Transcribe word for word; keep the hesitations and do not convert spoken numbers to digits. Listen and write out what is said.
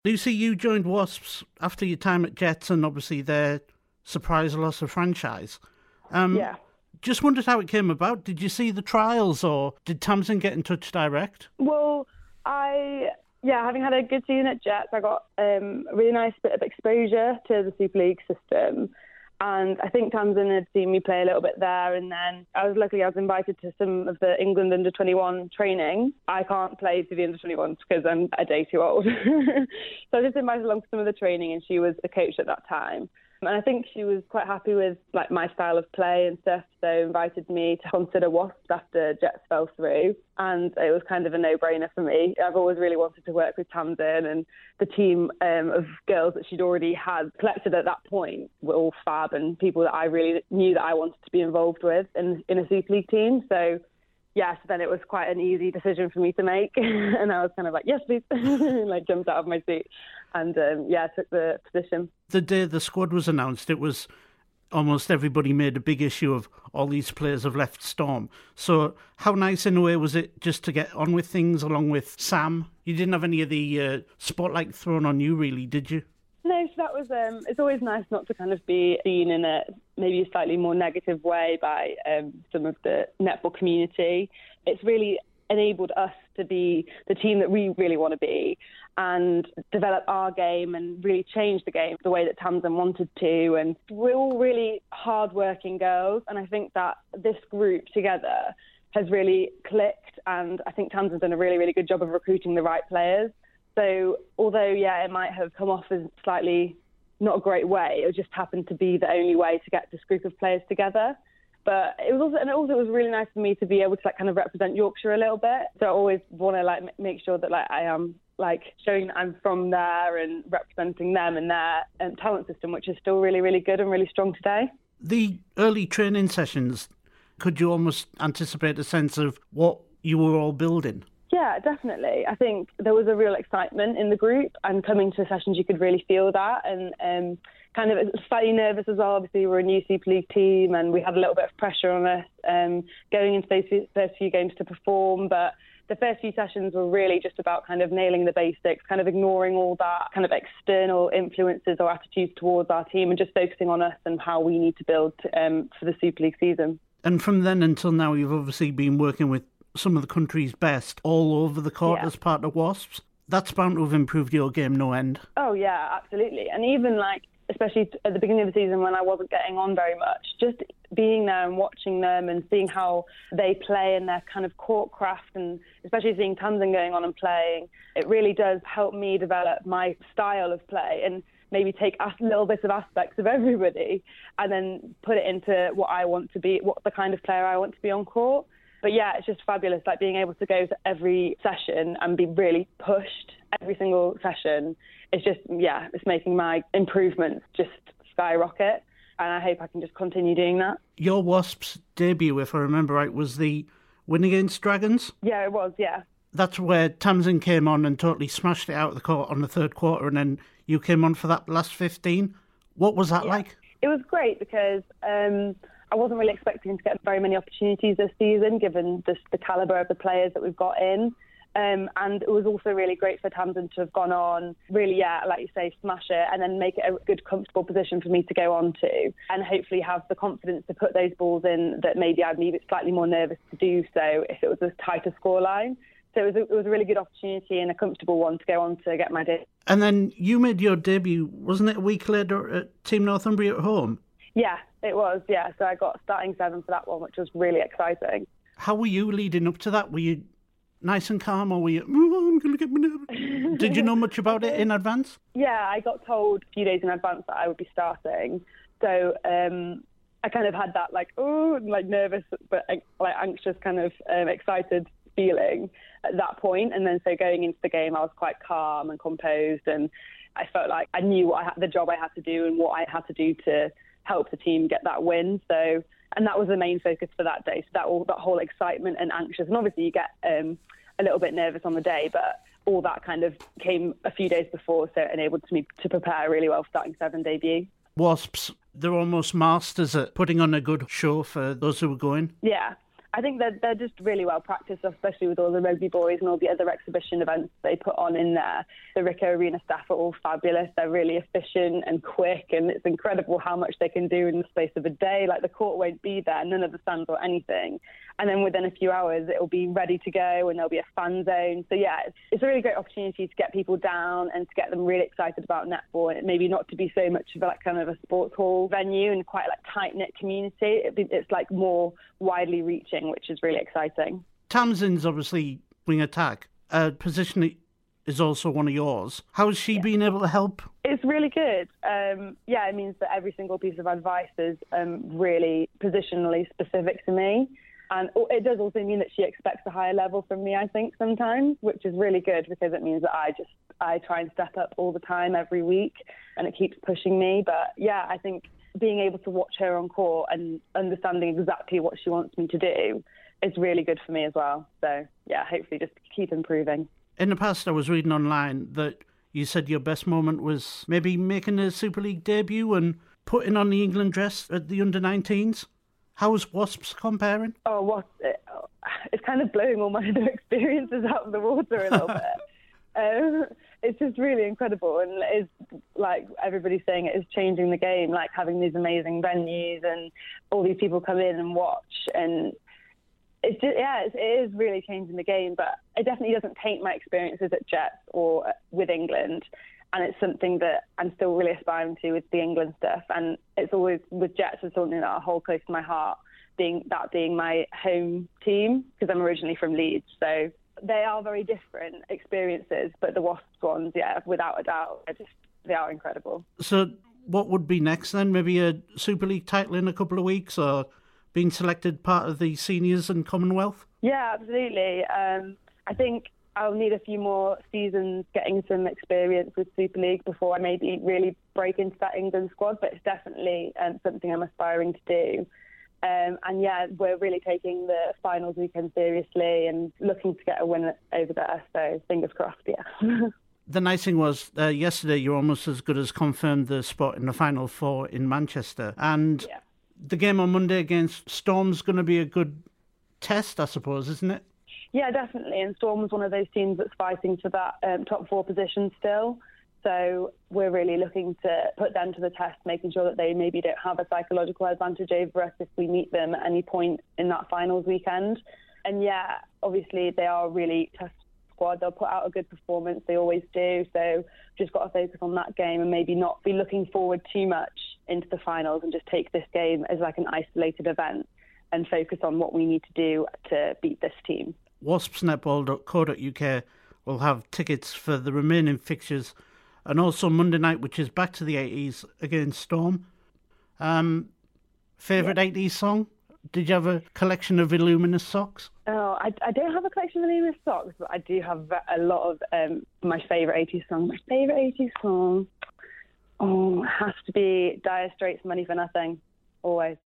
Lucy, you joined Wasps after your time at Jets and obviously their surprise loss of franchise. Um, yeah. Just wondered how it came about. Did you see the trials or did Tamsin get in touch direct? Well, I, yeah, having had a good season at Jets, I got um, a really nice bit of exposure to the Super League system. And I think Tamsin had seen me play a little bit there. And then I was luckily I was invited to some of the England under twenty-one training. I can't play for the under twenty-ones because I'm a day too old. So I was just invited along to some of the training, and she was a coach at that time. And I think she was quite happy with like my style of play and stuff, so invited me to consider Wasps after Jets fell through. And it was kind of a no-brainer for me. I've always really wanted to work with Tamsin, and the team um, of girls that she'd already had collected at that point were all fab and people that I really knew that I wanted to be involved with in, in a Super League team. So yes, then it was quite an easy decision for me to make. And I was kind of like, yes, please, like jumped out of my seat. And um, yeah, took the position. The day the squad was announced, it was almost everybody made a big issue of all these players have left Storm. So how nice in a way was it just to get on with things along with Sam? You didn't have any of the uh, spotlight thrown on you really, did you? No, so that was, um, it's always nice not to kind of be seen in a maybe a slightly more negative way by um, some of the netball community. It's really enabled us to be the team that we really want to be and develop our game and really change the game the way that Tamsin wanted to. And we're all really hard-working girls, and I think that this group together has really clicked, and I think Tamsin's done a really, really good job of recruiting the right players. So although, yeah, it might have come off as slightly not a great way, it just happened to be the only way to get this group of players together. But it was also, and also it was really nice for me to be able to like kind of represent Yorkshire a little bit. So I always want to like make sure that like I am like showing that I'm from there and representing them and their um, talent system, which is still really, really good and really strong today. The early training sessions, could you almost anticipate a sense of what you were all building? Yeah, definitely. I think there was a real excitement in the group, and coming to sessions you could really feel that, and um, kind of slightly nervous as well. Obviously we're a new Super League team and we had a little bit of pressure on us um, going into those first few games to perform, but the first few sessions were really just about kind of nailing the basics, kind of ignoring all that kind of external influences or attitudes towards our team and just focusing on us and how we need to build um, for the Super League season. And from then until now, you've obviously been working with some of the country's best all over the court yeah. as part of Wasps. That's bound to have improved your game no end. Oh, yeah, absolutely. And even like, especially at the beginning of the season when I wasn't getting on very much, just being there and watching them and seeing how they play and their kind of court craft, and especially seeing Tamsin going on and playing, it really does help me develop my style of play and maybe take a little bit of aspects of everybody and then put it into what I want to be, what the kind of player I want to be on court. But yeah, it's just fabulous, like being able to go to every session and be really pushed every single session. It's just, yeah, it's making my improvements just skyrocket. And I hope I can just continue doing that. Your Wasps debut, if I remember right, was the win against Dragons? Yeah, it was, yeah. That's where Tamsin came on and totally smashed it out of the court on the third quarter, and then you came on for that last fifteen. What was that yeah. like? It was great because um, I wasn't really expecting to get very many opportunities this season, given the, the calibre of the players that we've got in. Um, and it was also really great for Tamsin to have gone on, really, yeah, like you say, smash it, and then make it a good, comfortable position for me to go on to, and hopefully have the confidence to put those balls in that maybe I'd be slightly more nervous to do so if it was a tighter scoreline. So it was, a, it was a really good opportunity and a comfortable one to go on to get my debut. And then you made your debut, wasn't it a week later at Team Northumbria at home? Yeah, it was, yeah. So I got starting seven for that one, which was really exciting. How were you leading up to that? Were you nice and calm, or were you, oh, I'm going to get my nervous? Did you know much about it in advance? Yeah, I got told a few days in advance that I would be starting. So um, I kind of had that, like, oh, like nervous, but like anxious, kind of um, excited feeling at that point. And then so going into the game, I was quite calm and composed, and I felt like I knew what I had, the job I had to do and what I had to do to help the team get that win. So, and that was the main focus for that day. So that all that whole excitement and anxious, and obviously you get um, a little bit nervous on the day, but all that kind of came a few days before, so it enabled me to prepare really well for starting seven debut. Wasps, they're almost masters at putting on a good show for those who are going. Yeah, I think they're, they're just really well practiced, especially with all the rugby boys and all the other exhibition events they put on in there. The Ricoh Arena staff are all fabulous. They're really efficient and quick, and it's incredible how much they can do in the space of a day. Like, the court won't be there, none of the stands or anything. And then within a few hours, it'll be ready to go and there'll be a fan zone. So, yeah, it's, it's a really great opportunity to get people down and to get them really excited about netball. And maybe not to be so much of like kind of a sports hall venue and quite like tight-knit community. It, it's like more widely reaching, which is really exciting. Tamsin's obviously wing attack. A position that is also one of yours. How has she yeah. been able to help? It's really good. Um, yeah, it means that every single piece of advice is um, really positionally specific to me. And it does also mean that she expects a higher level from me, I think, sometimes, which is really good because it means that I just, I try and step up all the time, every week, and it keeps pushing me. But yeah, I think being able to watch her on court and understanding exactly what she wants me to do is really good for me as well. So yeah, hopefully just keep improving. In the past, I was reading online that you said your best moment was maybe making a Super League debut and putting on the England dress at the under nineteens. How's Wasps comparing? Oh, what? It's kind of blowing all my other experiences out of the water a little bit. Um, it's just really incredible, and it's like everybody's saying, it is changing the game. Like having these amazing venues and all these people come in and watch, and it's just yeah, it's, it is really changing the game. But it definitely doesn't taint my experiences at Jets or with England. And it's something that I'm still really aspiring to with the England stuff. And it's always, with Jets, it's something that I hold close to my heart, being that being my home team, because I'm originally from Leeds. So they are very different experiences, but the Wasps ones, yeah, without a doubt, are just, they are incredible. So what would be next then? Maybe a Super League title in a couple of weeks, or being selected part of the seniors and Commonwealth? Yeah, absolutely. Um, I think I'll need a few more seasons getting some experience with Super League before I maybe really break into that England squad, but it's definitely um, something I'm aspiring to do. Um, and yeah, we're really taking the finals weekend seriously and looking to get a win over there, so fingers crossed, yeah. The nice thing was, uh, yesterday you almost as good as confirmed the spot in the Final Four in Manchester. And yeah. the game on Monday against Storm's going to be a good test, I suppose, isn't it? Yeah, definitely. And Storm's one of those teams that's fighting for that um, top four position still. So we're really looking to put them to the test, making sure that they maybe don't have a psychological advantage over us if we meet them at any point in that finals weekend. And yeah, obviously they are a really tough squad. They'll put out a good performance. They always do. So just got to focus on that game and maybe not be looking forward too much into the finals and just take this game as like an isolated event and focus on what we need to do to beat this team. wasps netball dot co dot uk will have tickets for the remaining fixtures, and also Monday night, which is back to the eighties against Storm. Um, favourite yeah. eighties song? Did you have a collection of Illuminous socks? Oh, I, I don't have a collection of Illuminous socks, but I do have a lot of um, my favourite eighties songs. My favourite eighties song, oh, has to be Dire Straits' Money for Nothing, always.